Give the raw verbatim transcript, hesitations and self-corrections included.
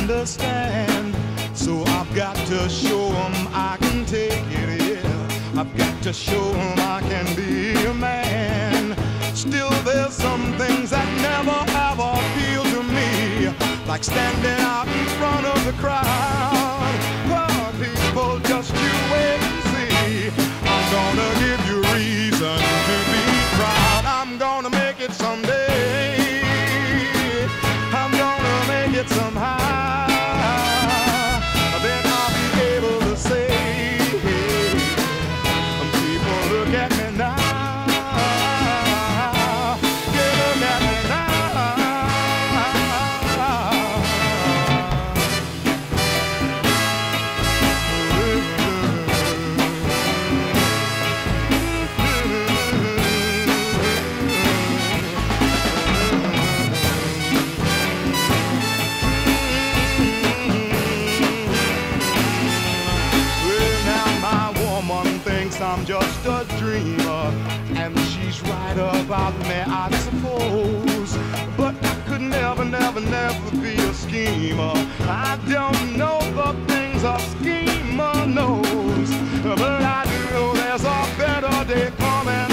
understand. So I've got to show 'em I can take it, yeah. I've got to show 'em I can be a man. Still there's some things that never have appealed to me, like standing out in front of the crowd. Oh, people, just you wait and see. I'm gonna give you reason to be proud. I'm gonna make it someday. I'm gonna make it somehow. Then I'll be able to say, people, look at me now. Yeah, look at me now. I'm just a dreamer, and she's right about me, I suppose. But I could never, never, never be a schemer. I don't know the things a schemer knows, but I do know there's a better day coming.